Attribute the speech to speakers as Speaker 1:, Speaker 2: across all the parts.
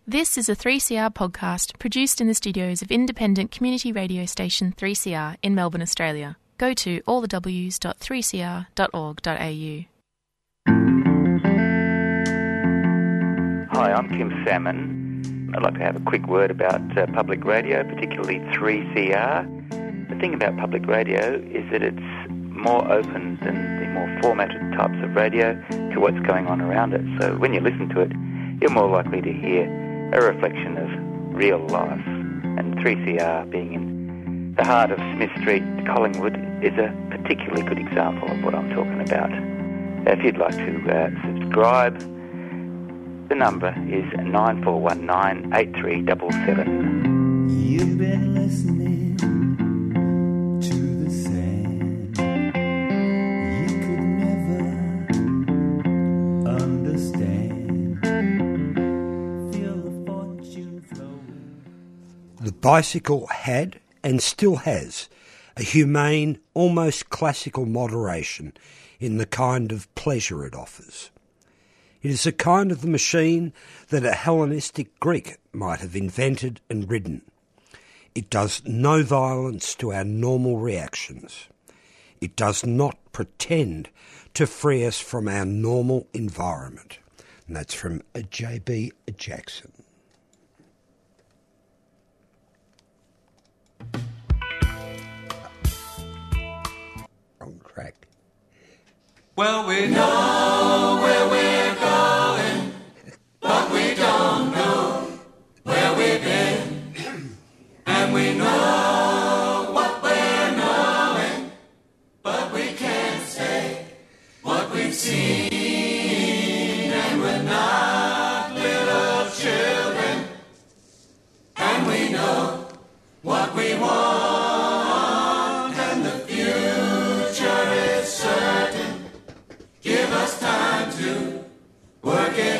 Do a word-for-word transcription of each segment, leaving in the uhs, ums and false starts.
Speaker 1: This is a three C R podcast produced in the studios of independent community radio station three C R in Melbourne, Australia. Go to all the w s dot three c r dot org dot a u.
Speaker 2: Hi, I'm Kim Salmon. I'd like to have a quick word about uh, public radio, particularly three C R. The thing about public radio is that it's more open than the more formatted types of radio to what's going on around it. So when you listen to it, you're more likely to hear a reflection of real life. And three C R, being in the heart of Smith Street, Collingwood, is a particularly good example of what I'm talking about. If you'd like to uh, subscribe, the number is nine four one nine, eight three seven seven.
Speaker 3: You've been listening to the sand. You could never understand. Feel the fortune flow.
Speaker 4: The bicycle had, and still has, a humane, almost classical moderation in the kind of pleasure it offers. It is a kind of the machine that a Hellenistic Greek might have invented and ridden. It does no violence to our normal reactions. It does not pretend to free us from our normal environment. And that's from J B Jackson. On track.
Speaker 5: Well, we know where we're going, but we don't know where we've been. And we know what we're knowing, but we can't say what we've seen. And we're not little children, and we know what we want, and the future is certain. Give us time to work it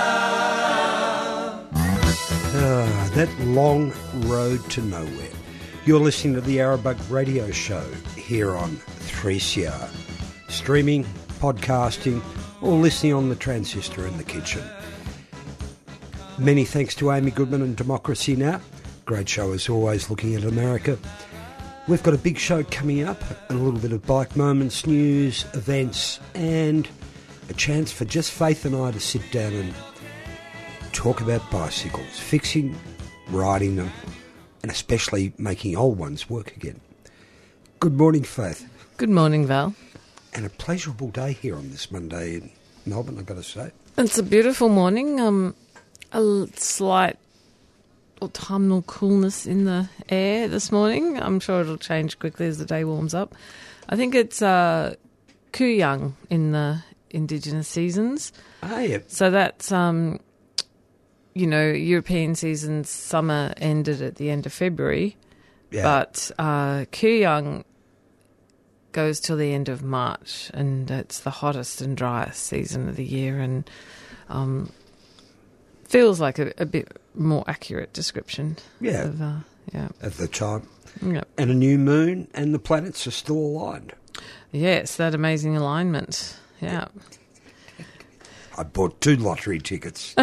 Speaker 5: out.
Speaker 4: Ah, that long road to nowhere. You're listening to the Arabug Radio Show here on three C R. Streaming, podcasting, or listening on the transistor in the kitchen. Many thanks to Amy Goodman and Democracy Now! Great show as always, looking at America. We've got a big show coming up, and a little bit of bike moments, news, events, and a chance for just Faith and I to sit down and talk about bicycles, fixing, riding them, and especially making old ones work again. Good morning, Faith.
Speaker 6: Good morning, Val.
Speaker 4: And a pleasurable day here on this Monday in Melbourne, I've got to say.
Speaker 6: It's a beautiful morning. Um, a l- slight autumnal coolness in the air this morning. I'm sure it'll change quickly as the day warms up. I think it's uh, Kooyong in the Indigenous seasons.
Speaker 4: Ah, yeah.
Speaker 6: So that's, um, you know, European seasons, summer ended at the end of February.
Speaker 4: Yeah.
Speaker 6: But uh, Kooyong goes till the end of March, and it's the hottest and driest season of the year, and um, feels like a, a bit more accurate description.
Speaker 4: Yeah.
Speaker 6: Of, uh, yeah.
Speaker 4: At the time.
Speaker 6: Yep.
Speaker 4: And a new moon, and the planets are still aligned.
Speaker 6: Yes, that amazing alignment. Yeah.
Speaker 4: I bought two lottery tickets.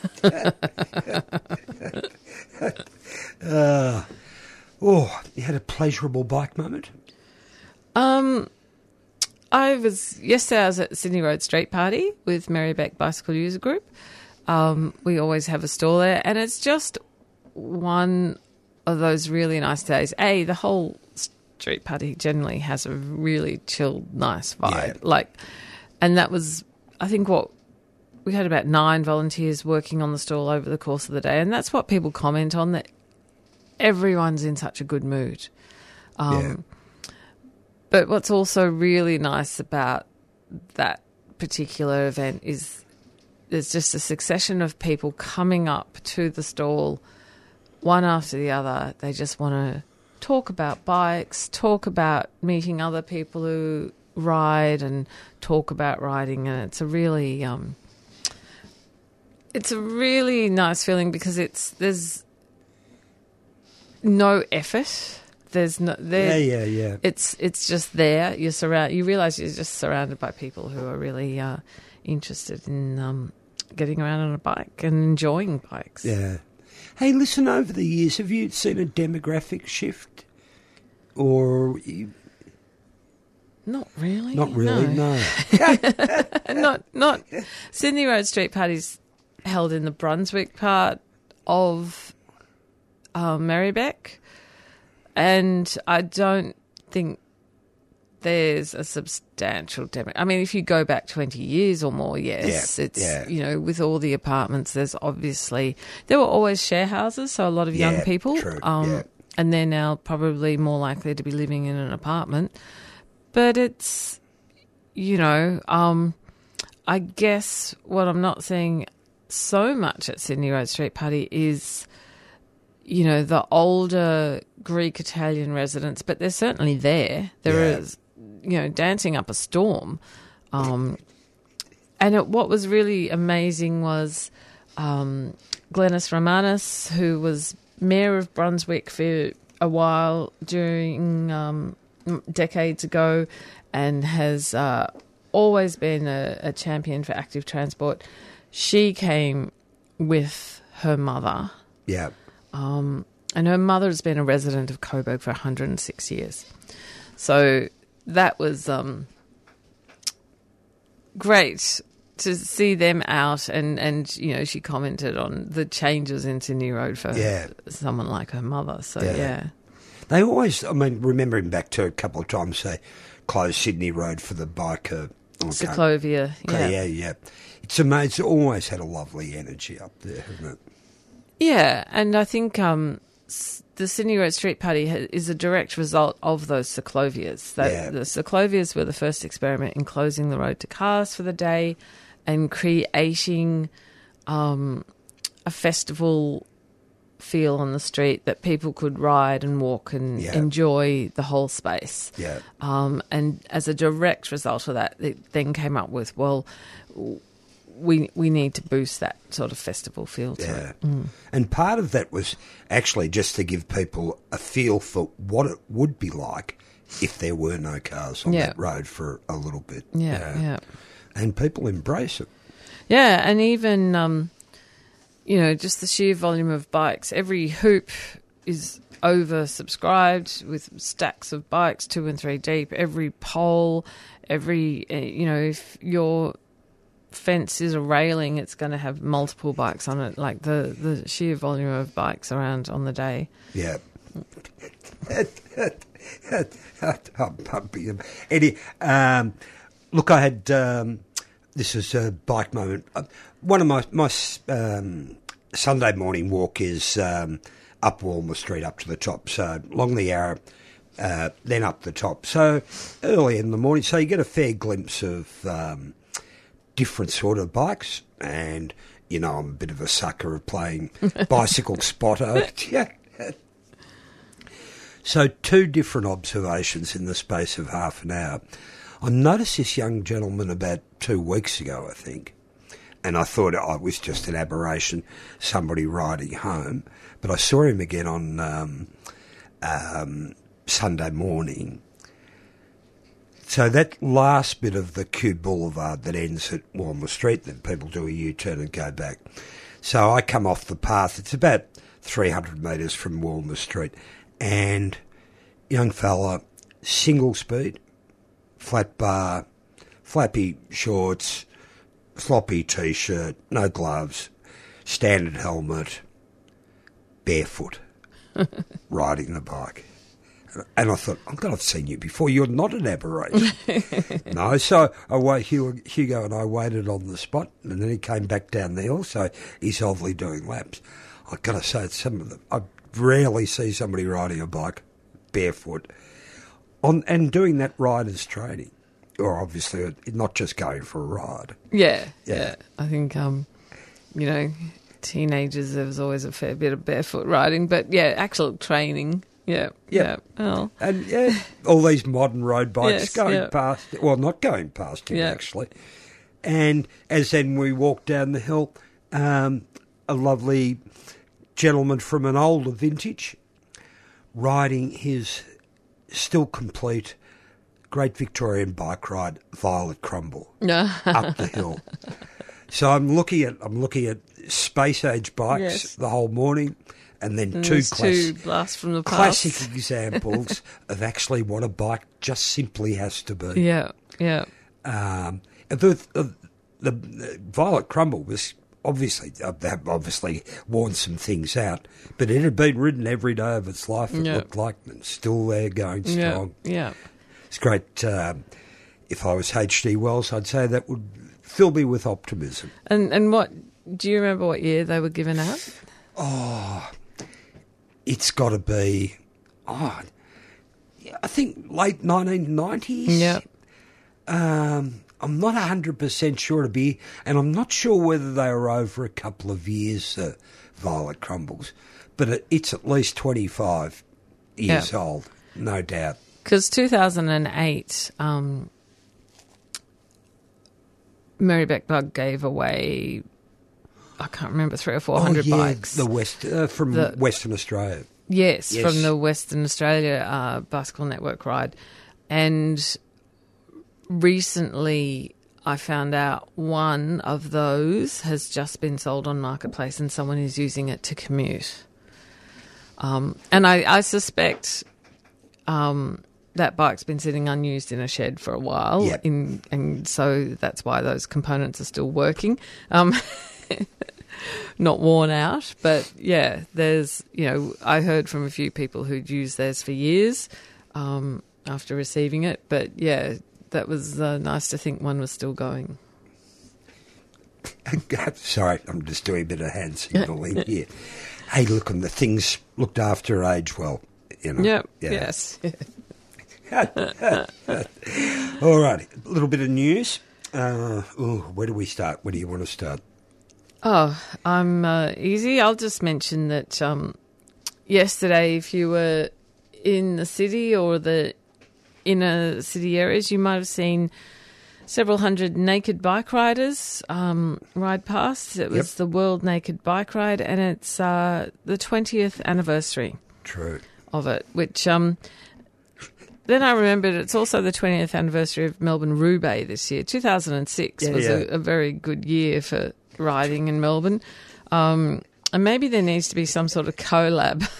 Speaker 4: uh, oh, you had a pleasurable bike moment?
Speaker 6: Um, I was, yesterday I was at Sydney Road Street Party with Marybeck Bicycle User Group. Um, we always have a stall there, and it's just one of those really nice days. A, the whole street party generally has a really chilled, nice vibe.
Speaker 4: Yeah.
Speaker 6: Like, and that was, I think, what we had about nine volunteers working on the stall over the course of the day, and that's what people comment on, that everyone's in such a good mood. Um,
Speaker 4: yeah.
Speaker 6: But what's also really nice about that particular event is there's just a succession of people coming up to the stall, one after the other. They just want to talk about bikes, talk about meeting other people who ride, and talk about riding. And it's a really, um, it's a really nice feeling because it's there's no effort. There's no there.
Speaker 4: Yeah, yeah, yeah.
Speaker 6: It's it's just there. You're surround. You realise you're just surrounded by people who are really uh, interested in um, getting around on a bike and enjoying bikes.
Speaker 4: Yeah. Hey, listen, over the years, have you seen a demographic shift? Or... You,
Speaker 6: Not really.
Speaker 4: not really, no.
Speaker 6: no. not, not. Sydney Road Street Party's held in the Brunswick part of uh, Merribeck, and I don't think there's a substantial demo. I mean, if you go back twenty years or more, yes,
Speaker 4: Yeah,
Speaker 6: it's,
Speaker 4: yeah.
Speaker 6: you know, with all the apartments, there's obviously, there were always share houses, so a lot of young
Speaker 4: Yeah,
Speaker 6: people,
Speaker 4: true,
Speaker 6: um,
Speaker 4: yeah.
Speaker 6: and they're now probably more likely to be living in an apartment. But it's, you know, um, I guess what I'm not seeing so much at Sydney Road Street Party is, you know, the older Greek-Italian residents, but they're certainly there. There
Speaker 4: Yeah.
Speaker 6: is, you know, dancing up a storm. Um, and it, what was really amazing was um, Glenys Romanis, who was mayor of Brunswick for a while during um, decades ago and has uh, always been a, a champion for active transport. She came with her mother.
Speaker 4: Yeah.
Speaker 6: Um, and her mother has been a resident of Coburg for one hundred six years. So that was um, great to see them out. And, and, you know, she commented on the changes in Sydney Road for
Speaker 4: Yeah.
Speaker 6: someone like her mother. So,
Speaker 4: Yeah.
Speaker 6: yeah.
Speaker 4: They always, I mean, remembering back to a couple of times they closed Sydney Road for the biker. okay.
Speaker 6: Seclovia, yeah.
Speaker 4: Yeah, yeah, yeah. It's amazing. It's always had a lovely energy up there, hasn't it?
Speaker 6: Yeah, and I think um, s- the Sydney Road Street Party ha- is a direct result of those Seclovias. That,
Speaker 4: Yeah.
Speaker 6: The Seclovias were the first experiment in closing the road to cars for the day and creating um, a festival feel on the street that people could ride and walk and
Speaker 4: Yeah.
Speaker 6: enjoy the whole space.
Speaker 4: Yeah.
Speaker 6: Um, and as a direct result of that, they then came up with, well, w- we we need to boost that sort of festival feel to
Speaker 4: Yeah.
Speaker 6: it. Mm.
Speaker 4: And part of that was actually just to give people a feel for what it would be like if there were no cars on
Speaker 6: Yeah.
Speaker 4: that road for a little bit.
Speaker 6: Yeah, yeah.
Speaker 4: And people embrace it.
Speaker 6: Yeah, and even, um, you know, just the sheer volume of bikes. Every hoop is oversubscribed with stacks of bikes, two and three deep. Every pole, every, uh, you know, if your fence is a railing, it's going to have multiple bikes on it. Like the, the sheer volume of bikes around on the day.
Speaker 4: Yeah. I'm pumping them. Eddie, um, look, I had, um, this is a bike moment. Uh, One of my, my um, Sunday morning walk is um, up Walmer Street up to the top, so along the Yarra, uh, then up the top. So early in the morning, so you get a fair glimpse of um, different sort of bikes, and, you know, I'm a bit of a sucker of playing bicycle spotto. Yeah. So two different observations in the space of half an hour. I noticed this young gentleman about two weeks ago, I think, and I thought oh, it was just an aberration, somebody riding home. But I saw him again on um, um, Sunday morning. So that last bit of the Kew Boulevard that ends at Walmer Street, then people do a U-turn and go back. So I come off the path. It's about three hundred metres from Walmer Street, and young fella, single speed, flat bar, flappy shorts, floppy T-shirt, no gloves, standard helmet, barefoot, riding the bike. And I thought, oh God, I've seen you before. You're not an aberration. No, so I wait, Hugo, Hugo and I waited on the spot, and then he came back down the hill, so he's obviously doing laps. I've got to say, it's some of them, I rarely see somebody riding a bike barefoot on and doing that rider's training. Or obviously not just going for a ride.
Speaker 6: Yeah,
Speaker 4: Yeah.
Speaker 6: yeah. I think, um, you know, teenagers, there was always a fair bit of barefoot riding, but yeah, actual training. Yeah,
Speaker 4: Yeah.
Speaker 6: yeah. Oh.
Speaker 4: And yeah, all these modern road bikes
Speaker 6: Yes,
Speaker 4: going
Speaker 6: yeah.
Speaker 4: past, well, not going past him
Speaker 6: Yeah.
Speaker 4: actually. And as then we walked down the hill, um, a lovely gentleman from an older vintage riding his still complete Great Victorian bike ride, Violet Crumble,
Speaker 6: No.
Speaker 4: up the hill. So I'm looking at I'm looking at space age bikes
Speaker 6: Yes.
Speaker 4: the whole morning, and then
Speaker 6: And
Speaker 4: two,
Speaker 6: there's
Speaker 4: class,
Speaker 6: two blasts from the past.
Speaker 4: classic examples of actually what a bike just simply has to be.
Speaker 6: Yeah, yeah.
Speaker 4: Um, the, the, the Violet Crumble was obviously uh, they have obviously worn some things out, but it had been ridden every day of its life. It
Speaker 6: Yeah.
Speaker 4: looked like, and still there, going
Speaker 6: Yeah,
Speaker 4: strong.
Speaker 6: yeah.
Speaker 4: It's great. Um, if I was H G Wells, I'd say that would fill me with optimism.
Speaker 6: And and what do you remember? What year they were given out?
Speaker 4: It's got to be, oh, I think late nineteen nineties.
Speaker 6: Yeah,
Speaker 4: Um, I'm not one hundred percent sure to be, and I'm not sure whether they were over a couple of years, uh, Violet Crumbles, but it, it's at least twenty-five years
Speaker 6: Yeah.
Speaker 4: old, no doubt.
Speaker 6: because two thousand eight, um, Mary Beck Bug gave away, I can't remember, three or four hundred
Speaker 4: oh, yeah,
Speaker 6: bikes.
Speaker 4: the West uh, from
Speaker 6: The-
Speaker 4: Western Australia.
Speaker 6: Yes,
Speaker 4: Yes.
Speaker 6: from the Western Australia uh, Bicycle Network ride. And recently I found out one of those has just been sold on Marketplace and someone is using it to commute. Um, and I, I suspect um, that bike's been sitting unused in a shed for a while.
Speaker 4: Yep.
Speaker 6: In, and so that's why those components are still working. Um Not worn out, but yeah, there's, you know, I heard from a few people who'd used theirs for years um, after receiving it, but yeah, that was uh, nice to think one was still going.
Speaker 4: Sorry, I'm just doing a bit of hand signalling here. Hey, look, and the things looked after age well, you know.
Speaker 6: Yep,
Speaker 4: Yeah.
Speaker 6: yes.
Speaker 4: All right, a little bit of news. Uh, ooh, where do we start? Where do you want to start?
Speaker 6: Oh, I'm uh, easy. I'll just mention that um, yesterday, if you were in the city or the inner city areas, you might have seen several hundred naked bike riders um, ride past. It was
Speaker 4: Yep.
Speaker 6: the World Naked Bike Ride, and it's uh, the twentieth anniversary
Speaker 4: True.
Speaker 6: of it, which um, then I remembered it's also the twentieth anniversary of Melbourne Roubaix this year. two thousand six
Speaker 4: Yeah,
Speaker 6: was
Speaker 4: yeah.
Speaker 6: A, a very good year for riding in Melbourne. Um, and maybe there needs to be some sort of collab.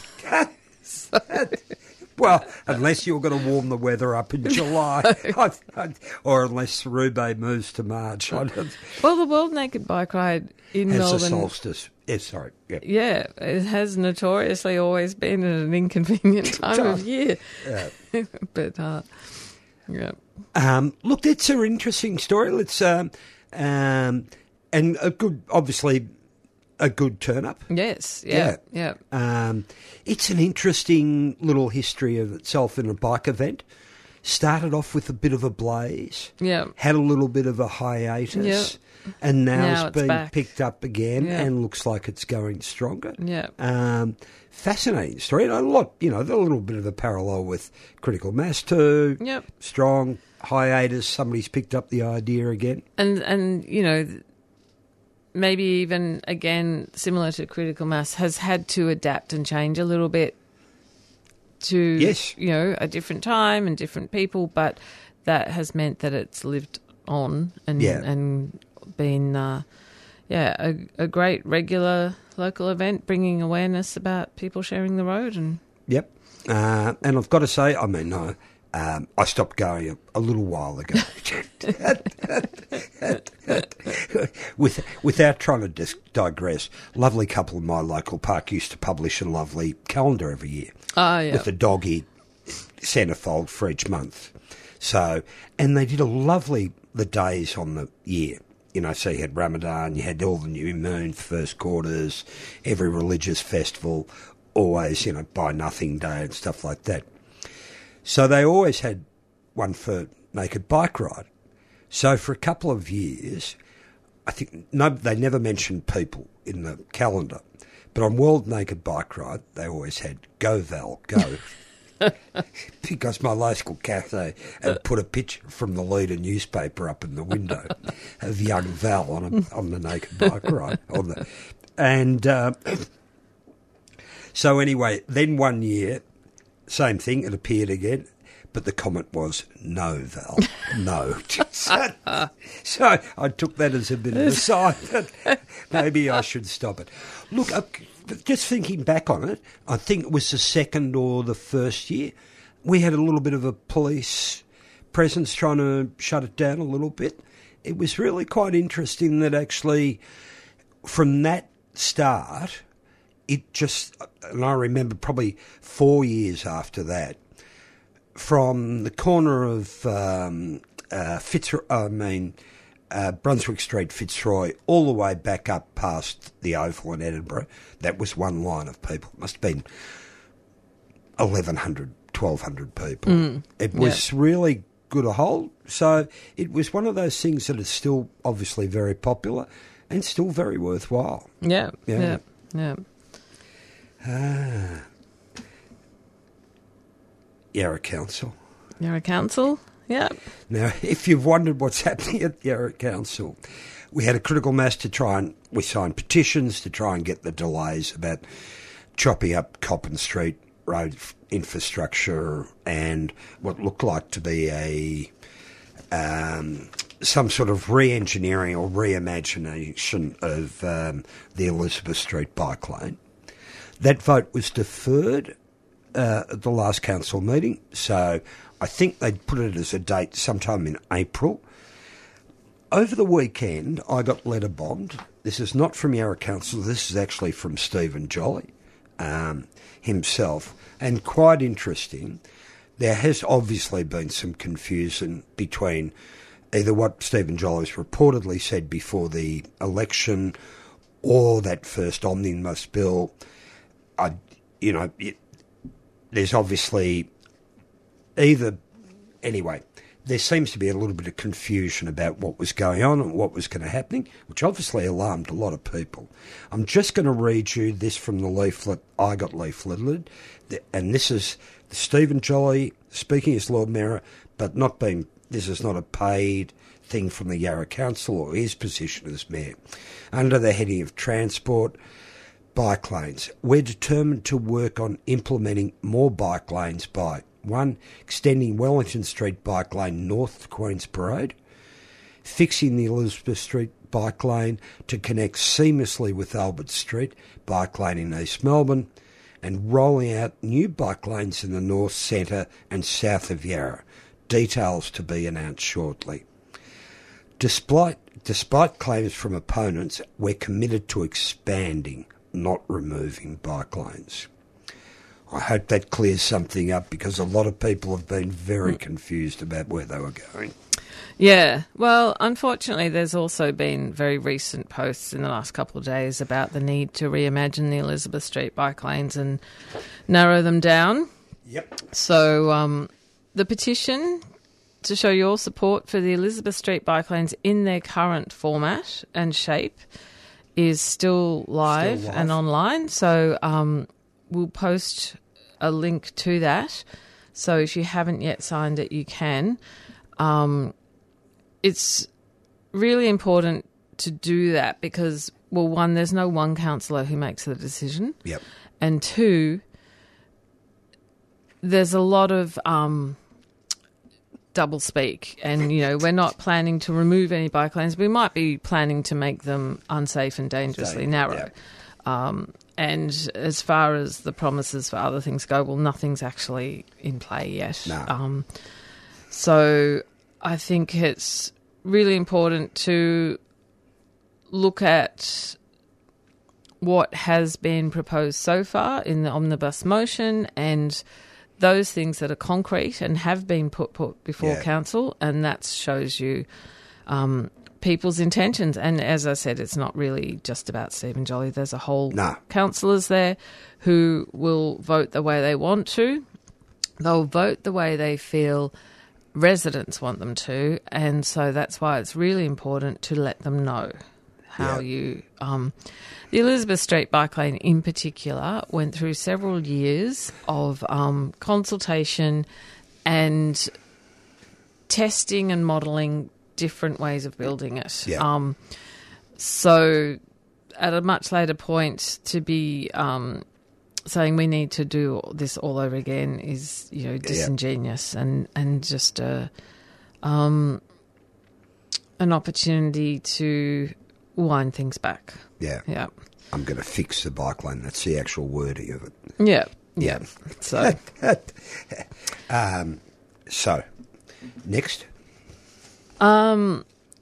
Speaker 4: Well, unless you're going to warm the weather up in July, I, I, or unless Roubaix moves to March. I don't,
Speaker 6: Well, the World Naked Bike Ride in
Speaker 4: has a
Speaker 6: Melbourne,
Speaker 4: solstice. Yeah, sorry. Yeah.
Speaker 6: yeah, it has notoriously always been at an inconvenient time of year.
Speaker 4: Yeah.
Speaker 6: But, uh, yeah.
Speaker 4: Um, look, that's an interesting story. Let's um, um, and a good, obviously, a good turn up.
Speaker 6: Yes, yeah, yeah.
Speaker 4: Um, it's an interesting little history of itself in a bike event. Started off with a bit of a blaze.
Speaker 6: Yeah.
Speaker 4: Had a little bit of a hiatus. And now,
Speaker 6: Now
Speaker 4: it's
Speaker 6: it's
Speaker 4: been
Speaker 6: back.
Speaker 4: picked up again
Speaker 6: Yeah.
Speaker 4: and looks like it's going stronger.
Speaker 6: Yeah.
Speaker 4: Um, fascinating story. And a lot, you know, a little bit of a parallel with Critical Mass too.
Speaker 6: Yep.
Speaker 4: Strong hiatus. Somebody's picked up the idea again.
Speaker 6: And, and you know, maybe even, again, similar to Critical Mass, has had to adapt and change a little bit to,
Speaker 4: Yes.
Speaker 6: you know, a different time and different people, but that has meant that it's lived on and
Speaker 4: Yeah.
Speaker 6: and been, uh, yeah, a, a great regular local event, bringing awareness about people sharing the road. And
Speaker 4: Yep. Uh, and I've got to say, I mean, no, um, I stopped going a, a little while ago. With, without trying to dis- digress, lovely couple in my local park used to publish a lovely calendar every year
Speaker 6: oh yeah,
Speaker 4: with the dog-eared centrefold for each month. So, and they did a lovely, the days on the year. You know, so you had Ramadan, you had all the new moon, first quarters, every religious festival, always, you know, Buy Nothing Day and stuff like that. So they always had one for Naked Bike Ride. So for a couple of years, I think no, they never mentioned people in the calendar. But on World Naked Bike Ride, they always had Go Val, go. Because my local cafe had put a picture from the Leader newspaper up in the window of young Val on a, on the naked bike ride. On the, and uh, so anyway, then one year, same thing, it appeared again. But the comment was, no, Val, no. so, so I took that as a bit of a sign that maybe I should stop it. Look, uh, just thinking back on it, I think it was the second or the first year, we had a little bit of a police presence trying to shut it down a little bit. It was really quite interesting that actually from that start, it just, and I remember probably four years after that, from the corner of um, uh, Fitzroy, I mean, uh, Brunswick Street, Fitzroy, all the way back up past the Oval in Edinburgh, that was one line of people. It must have been eleven hundred, twelve hundred people. Mm, it was yeah. really good a hold. So it was one of those things that is still obviously very popular and still very worthwhile.
Speaker 6: Yeah, yeah, yeah.
Speaker 4: yeah. Ah. Yarra Council.
Speaker 6: Yarra Council, yeah.
Speaker 4: Now, if you've wondered what's happening at Yarra Council, we had a critical mass to try and, we signed petitions to try and get the delays about chopping up Coppin Street road infrastructure and what looked like to be a um, some sort of re-engineering or reimagination of um, the Elizabeth Street bike lane. That vote was deferred uh, at the last council meeting, so I think they'd put it as a date sometime in April. Over the weekend, I got letter bombed. This is not from Yarra Council, this is actually from Stephen Jolly um, himself. And quite interesting, there has obviously been some confusion between either what Stephen Jolly's reportedly said before the election or that first omnibus bill. I, you know, it, there's obviously either... Anyway, there seems to be a little bit of confusion about what was going on and what was going to happen, which obviously alarmed a lot of people. I'm just going to read you this from the leaflet I got leafleted, and this is Stephen Jolly speaking as Lord Mayor, but not being, this is not a paid thing from the Yarra Council or his position as Mayor. Under the heading of Transport, bike lanes, we're determined to work on implementing more bike lanes by one, extending Wellington Street bike lane north to Queen's Parade, fixing the Elizabeth Street bike lane to connect seamlessly with Albert Street bike lane in East Melbourne, and rolling out new bike lanes in the north, centre and south of Yarra. Details to be announced shortly. Despite, despite claims from opponents, we're committed to expanding, not removing bike lanes. I hope that clears something up because a lot of people have been very confused about where they were going.
Speaker 6: Yeah, well, unfortunately, there's also been very recent posts in the last couple of days about the need to reimagine the Elizabeth Street bike lanes and narrow them down.
Speaker 4: Yep.
Speaker 6: So um, the petition to show your support for the Elizabeth Street bike lanes in their current format and shape is still live, still live. and online. So um, we'll post a link to that. So if you haven't yet signed it, you can. Um, it's really important to do that because, well, one, there's no one councillor who makes the decision.
Speaker 4: Yep.
Speaker 6: And two, there's a lot of um, double speak. And, you know, we're not planning to remove any bike lanes. We might be planning to make them unsafe and dangerously
Speaker 4: Safe,
Speaker 6: narrow.
Speaker 4: yep.
Speaker 6: Um, and as far as the promises for other things go, well, nothing's actually in play yet.
Speaker 4: No.
Speaker 6: Um, so I think it's really important to look at what has been proposed so far in the omnibus motion and those things that are concrete and have been put, put before
Speaker 4: yeah. council,
Speaker 6: and that shows you um, people's intentions. And as I said, it's not really just about Stephen Jolly. There's a whole
Speaker 4: no.
Speaker 6: councillors there who will vote the way they want to. They'll vote the way they feel residents want them to, and so that's why it's really important to let them know how
Speaker 4: yeah.
Speaker 6: you... Um, the Elizabeth Street bike lane in particular went through several years of um, consultation and testing and modelling different ways of building it.
Speaker 4: Yeah.
Speaker 6: Um, so at a much later point to be um, saying we need to do this all over again is, you know, disingenuous yeah. and, and just a, um, an opportunity to wind things back.
Speaker 4: Yeah.
Speaker 6: Yeah.
Speaker 4: I'm going to fix the bike lane. That's the actual wording of it.
Speaker 6: Yeah. Yeah. So,
Speaker 4: um, so next.
Speaker 6: Um,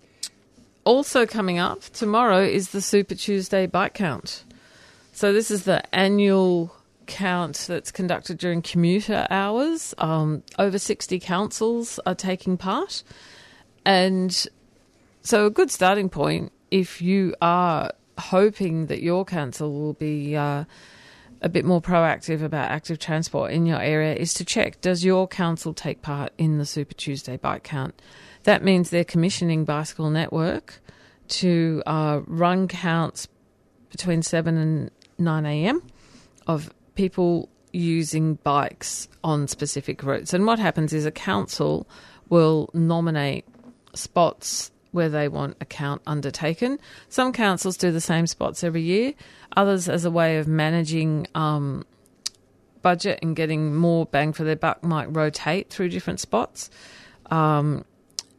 Speaker 6: also coming up tomorrow is the Super Tuesday Bike Count. So this is the annual count that's conducted during commuter hours. Um, over sixty councils are taking part. And so a good starting point, if you are hoping that your council will be uh, a bit more proactive about active transport in your area, is to check, does your council take part in the Super Tuesday Bike Count? That means they're commissioning Bicycle Network to uh, run counts between seven and nine a.m. of people using bikes on specific routes. And what happens is a council will nominate spots where they want a count undertaken. Some councils do the same spots every year. Others, as a way of managing um, budget and getting more bang for their buck, might rotate through different spots. Um,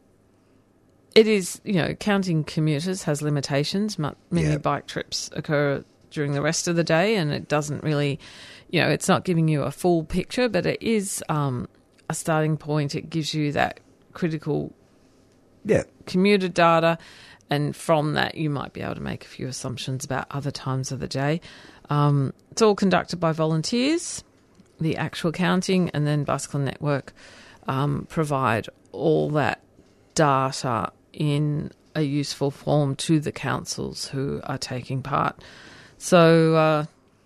Speaker 6: it is, you know, counting commuters has limitations. Many
Speaker 4: yeah.
Speaker 6: bike trips occur during the rest of the day, and it doesn't really, you know, it's not giving you a full picture, but it is um, a starting point. It gives you that critical
Speaker 4: yeah.
Speaker 6: commuter data, and from that you might be able to make a few assumptions about other times of the day. Um, it's all conducted by volunteers, the actual counting, and then Bicycle Network um, provide all that data in a useful form to the councils who are taking part. So uh,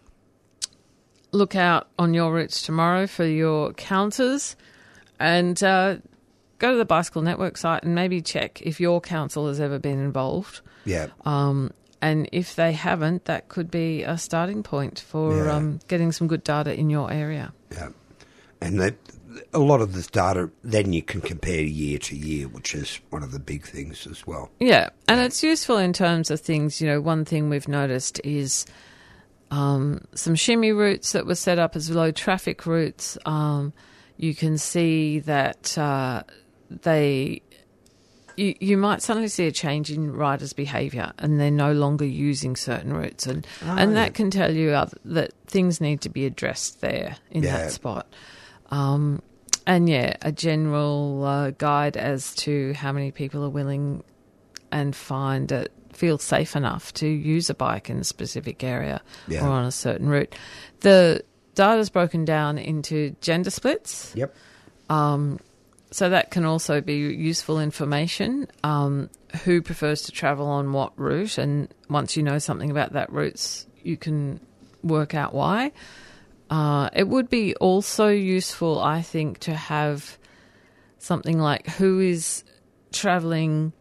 Speaker 6: look out on your routes tomorrow for your counters, and uh, go to the Bicycle Network site and maybe check if your council has ever been involved.
Speaker 4: Yeah.
Speaker 6: Um, and if they haven't, that could be a starting point for
Speaker 4: Yeah.
Speaker 6: um, getting some good data in your area.
Speaker 4: Yeah. And they, a lot of this data, then you can compare year to year, which is one of the big things as well.
Speaker 6: Yeah, and yeah. it's useful in terms of things, you know, one thing we've noticed is um, some shimmy routes that were set up as low traffic routes. Um, you can see that uh, they... You, you might suddenly see a change in riders' behaviour, and they're no longer using certain routes, and
Speaker 4: oh,
Speaker 6: and
Speaker 4: yeah.
Speaker 6: that can tell you other, that things need to be addressed there in
Speaker 4: yeah.
Speaker 6: that spot. Um, and yeah, a general uh, guide as to how many people are willing and find it feel safe enough to use a bike in a specific area
Speaker 4: yeah.
Speaker 6: or on a certain route. The data's broken down into gender splits.
Speaker 4: Yep.
Speaker 6: Um, so that can also be useful information. Um, who prefers to travel on what route? And once you know something about that route, you can work out why. Uh, it would be also useful, I think, to have something like who is travelling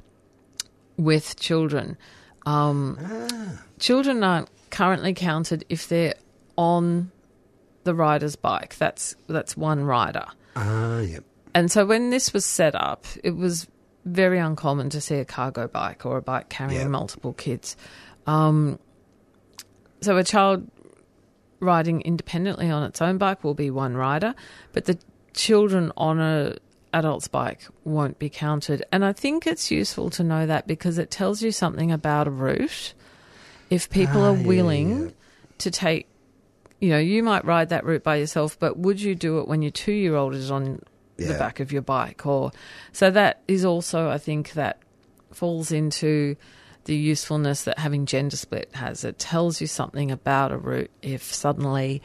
Speaker 6: with children. Um,
Speaker 4: Ah.
Speaker 6: Children aren't currently counted if they're on the rider's bike. That's that's one rider.
Speaker 4: Ah, yep.
Speaker 6: And so when this was set up, it was very uncommon to see a cargo bike or a bike carrying
Speaker 4: Yep.
Speaker 6: multiple kids. Um, so a child riding independently on its own bike will be one rider, but the children on a adult's bike won't be counted. And I think it's useful to know that because it tells you something about a route. If people
Speaker 4: Ah,
Speaker 6: are
Speaker 4: yeah,
Speaker 6: willing
Speaker 4: yeah.
Speaker 6: to take, you know, you might ride that route by yourself, but would you do it when your two-year-old is on the
Speaker 4: Yeah.
Speaker 6: back of your bike? Or so that is also, I think, that falls into the usefulness that having gender split has. It tells you something about a route if suddenly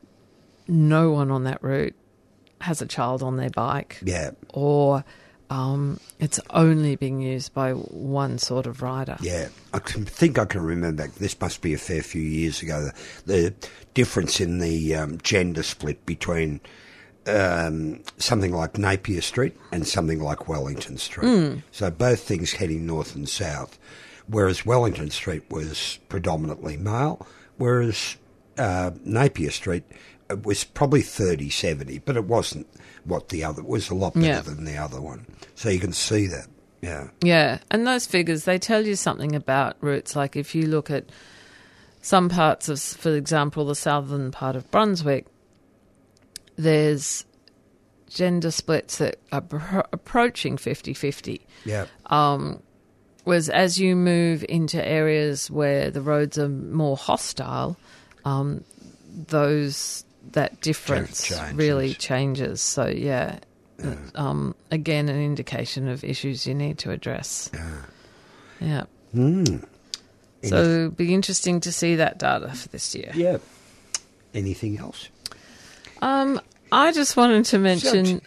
Speaker 6: no one on that route has a child on their bike,
Speaker 4: Yeah.
Speaker 6: or um, it's only being used by one sort of rider.
Speaker 4: Yeah, I can think I can remember, this must be a fair few years ago, the, the difference in the um, gender split between um, something like Napier Street and something like Wellington Street.
Speaker 6: Mm.
Speaker 4: So both things heading north and south, whereas Wellington Street was predominantly male, whereas uh, Napier Street was probably thirty seventy, but it wasn't what the other, it was a lot better
Speaker 6: Yeah.
Speaker 4: than the other one. So you can see that, yeah.
Speaker 6: Yeah, and those figures, they tell you something about routes. Like if you look at some parts of, for example, the southern part of Brunswick, there's gender splits that are pro- approaching fifty-fifty.
Speaker 4: Yeah.
Speaker 6: Um, whereas as you move into areas where the roads are more hostile, um, those that difference
Speaker 4: Changes.
Speaker 6: really changes. So, yeah, yeah. Um, again, an indication of issues you need to address.
Speaker 4: Yeah.
Speaker 6: Yeah.
Speaker 4: Mm.
Speaker 6: So it'll be interesting to see that data for this year.
Speaker 4: Yeah. Anything else?
Speaker 6: Um, I just wanted to mention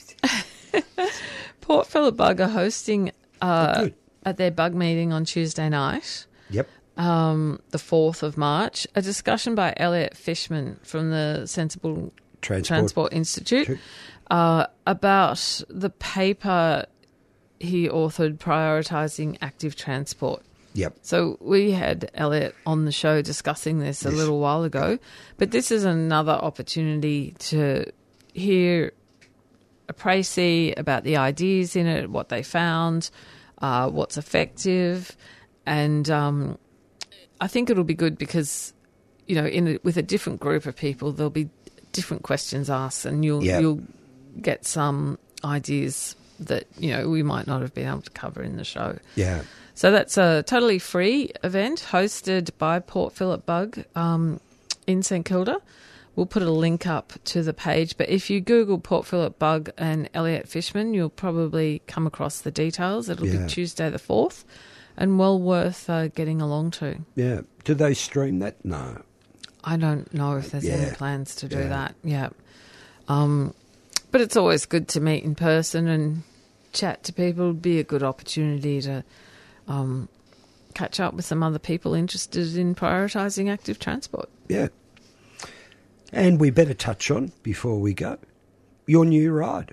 Speaker 6: Port Phillip Bug are hosting uh,
Speaker 4: Oh, good.
Speaker 6: at their bug meeting on Tuesday night,
Speaker 4: Yep.
Speaker 6: um, the fourth of March, a discussion by Elliot Fishman from the Sensible
Speaker 4: Transport.
Speaker 6: Transport Institute
Speaker 4: True.
Speaker 6: uh, about the paper he authored prioritising active transport.
Speaker 4: Yep.
Speaker 6: So we had Elliot on the show discussing this a
Speaker 4: Yes.
Speaker 6: little while ago, but this is another opportunity to hear a précis about the ideas in it, what they found, uh, what's effective, and um, I think it'll be good because, you know, in a, with a different group of people, there'll be different questions asked, and you'll
Speaker 4: Yep.
Speaker 6: you'll get some ideas that, you know, we might not have been able to cover in the show.
Speaker 4: Yeah.
Speaker 6: So that's a totally free event hosted by Port Phillip Bug um, in St Kilda. We'll put a link up to the page, but if you Google Port Phillip Bug and Elliot Fishman, you'll probably come across the details. It'll
Speaker 4: Yeah.
Speaker 6: be Tuesday the fourth, and well worth uh, getting along to.
Speaker 4: Yeah. Do they stream that? No.
Speaker 6: I don't know if there's
Speaker 4: Yeah.
Speaker 6: any plans to do
Speaker 4: Yeah.
Speaker 6: that. Yeah. Um, but it's always good to meet in person and chat to people. It'd be a good opportunity to um, catch up with some other people interested in prioritising active transport.
Speaker 4: Yeah. And we better touch on, before we go, your new ride.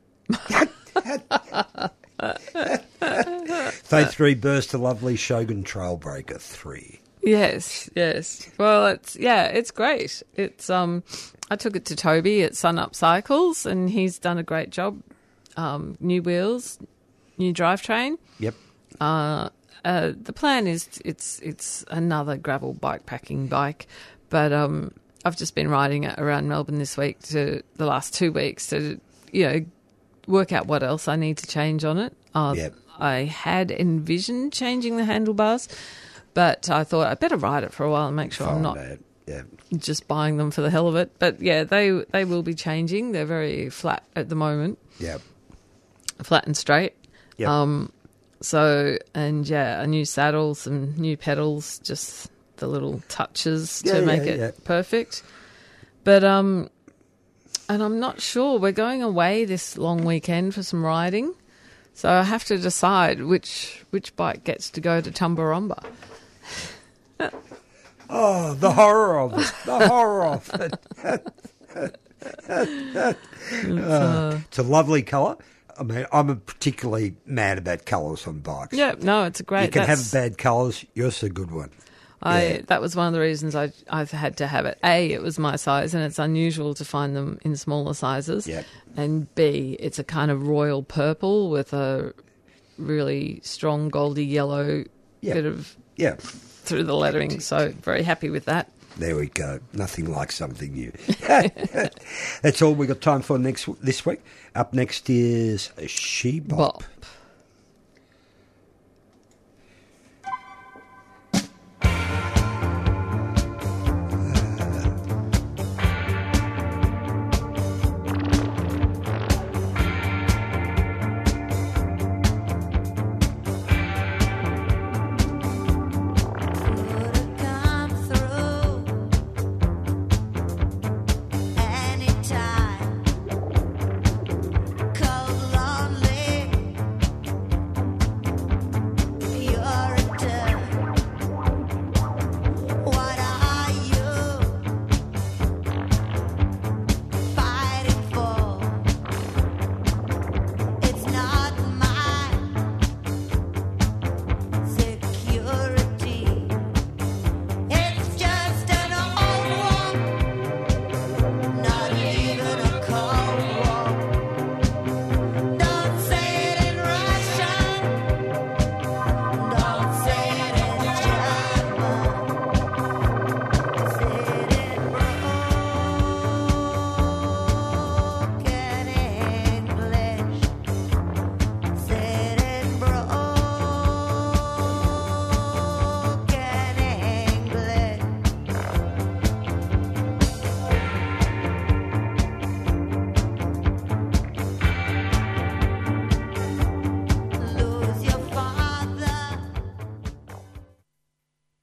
Speaker 4: Phase three Burst, a lovely Shogun Trailbreaker three.
Speaker 6: Yes, yes. Well, it's yeah, it's great. It's um, I took it to Toby at Sun Up Cycles, and he's done a great job. Um, new wheels, new drivetrain.
Speaker 4: Yep.
Speaker 6: Uh, uh, the plan is it's it's another gravel bike packing bike, but um, I've just been riding it around Melbourne this week to the last two weeks to you know work out what else I need to change on it. Uh,
Speaker 4: Yep.
Speaker 6: I had envisioned changing the handlebars, but I thought I'd better ride it for a while and make sure I'm not
Speaker 4: Bad. Yeah.
Speaker 6: just buying them for the hell of it. But yeah, they they will be changing. They're very flat at the moment,
Speaker 4: Yep.
Speaker 6: flat and straight.
Speaker 4: Yep.
Speaker 6: Um, so, and yeah, a new saddle, some new pedals, just the little touches
Speaker 4: Yeah,
Speaker 6: to make
Speaker 4: yeah,
Speaker 6: it
Speaker 4: yeah.
Speaker 6: perfect. But, um, and I'm not sure. We're going away this long weekend for some riding. So I have to decide which which bike gets to go to Tumbarumba.
Speaker 4: Oh, the horror of it. The horror of it. Uh, it's a lovely colour. I mean, I'm particularly mad about colours on bikes.
Speaker 6: Yeah, no, it's a great.
Speaker 4: You can
Speaker 6: that's-
Speaker 4: have bad colours. Yours is a good one.
Speaker 6: I
Speaker 4: Yeah.
Speaker 6: that was one of the reasons I I've had to have it. A, it was my size, and it's unusual to find them in smaller sizes.
Speaker 4: Yep.
Speaker 6: And B, it's a kind of royal purple with a really strong goldy yellow
Speaker 4: Yep.
Speaker 6: bit of
Speaker 4: Yeah.
Speaker 6: through the lettering. So very happy with that.
Speaker 4: There we go. Nothing like something new. That's all we got time for next this week. Up next is She Bop.
Speaker 6: Bop.
Speaker 7: Anytime, cold, lonely.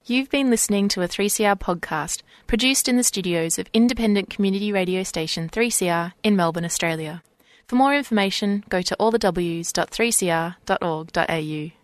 Speaker 1: You've been listening to a three C R podcast produced in the studios of independent community radio station three C R in Melbourne, Australia. For more information, go to all the w s dot three c r dot org dot a u.